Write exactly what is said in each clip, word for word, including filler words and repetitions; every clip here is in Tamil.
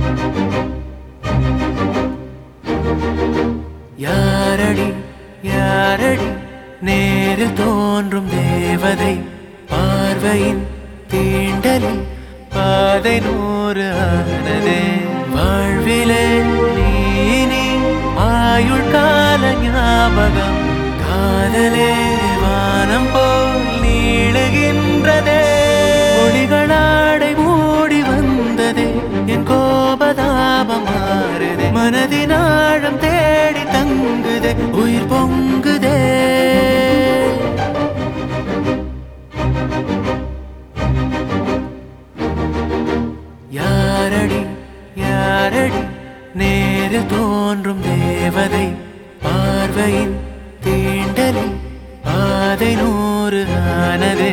யாரடி யாரடி நேரில் தோன்றும் தேவதை பார்வையின் தீண்டலில் பாதை நூறு ஆனதே வாழ்விலே நீ நீ ஆயுள் கால ஞாபகம் காதலே வானம் போல் நீளுகின்றதே ஒளிகளாடை மூடி வந்ததே என் கோபதாபம் மாறுதே மனதின் ஆழம் தேடி தங்குதே உயிர் பொங்குதே யாரடி யாரடி நேரில் தோன்றும் தேவதை பார்வையின் தீண்டலில் பாதை நூறு ஆனதே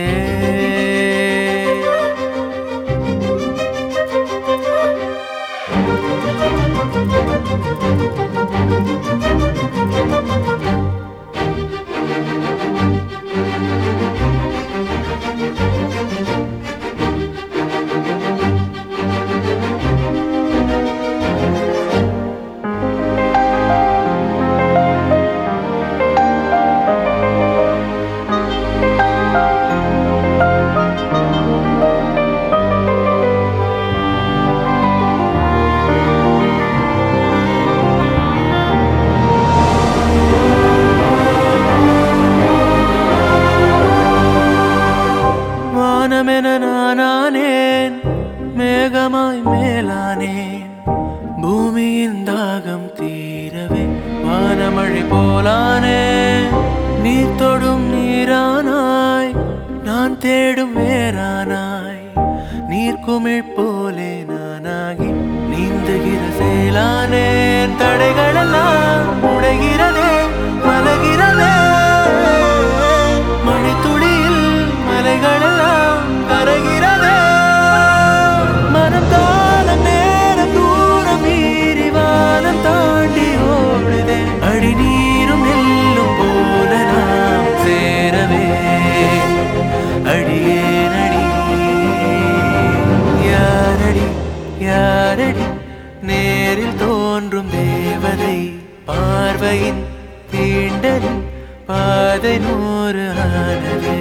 வானமென நானானேன் மேகமாய் மேலானேன் பூமியின் தாகம் தீரவே வானமழை போலானே நீ தொடும் நீரானாய் நான் தேடும் வேறானாய் நீர்க்குமிழ் போலே நானாகி நீந்துகிற சேலானேன் தடைகளெல்லாம் உடைகிறதே மலகிறதே மழை துளியில் மலைகளெல்லாம் கரைகிறதே மனம் தாளம் நேரம் தூரம் மீறி வானம் தாண்டி ஓடுதே அடி நீரும் நெல்லும் போல நாம் சேரவே அடியேனடி யாரடி யாரடி நேரில் தோன்றும் தேவதை பார்வையின் தீண்டலில் பாதை நூறு ஆனதே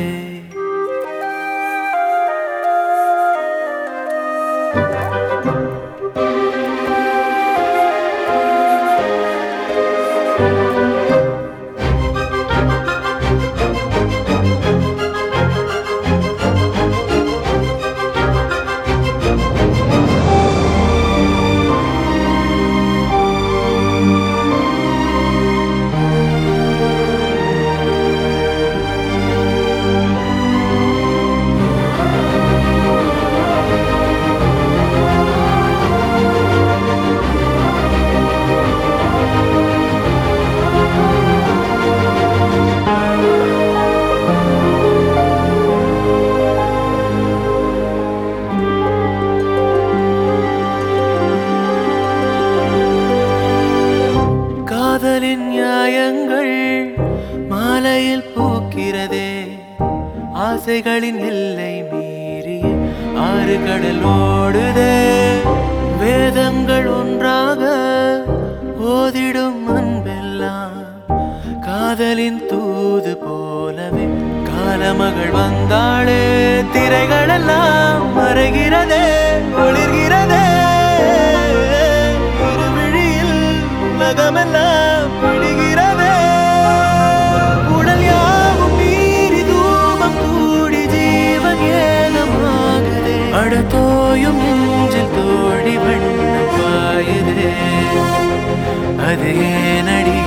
காதலின் நியாயங்கள் மாலையில் பூக்கிறதே ஆசைகளின் எல்லை மீறிய ஆறு கடல் ஓடுதே வேதங்கள் ஒன்றாக ஓதிடும் அன்பெல்லாம் காதலின் தூது போலவே காலமகள் வந்தாளே திரைகளெல்லாம் மறைகிறதே ஒளிர்கிறதே உலகமெல்லாம் பிடிகிறதே உடல் யாவும் மீறி தூபம் கூடி ஜீவன் ஏகமாகுதே அடத்தோயும் நெஞ்சில் தோழி வண்ணம் பாயுதே அது ஏனடி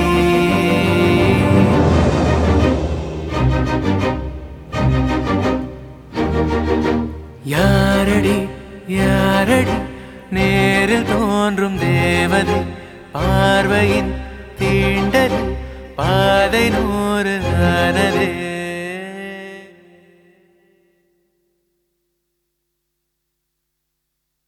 யாரடி யாரடி நேரில் தோன்றும் தேவதை பார்வையின் தீண்டலில் பாதை நூறு ஆனதே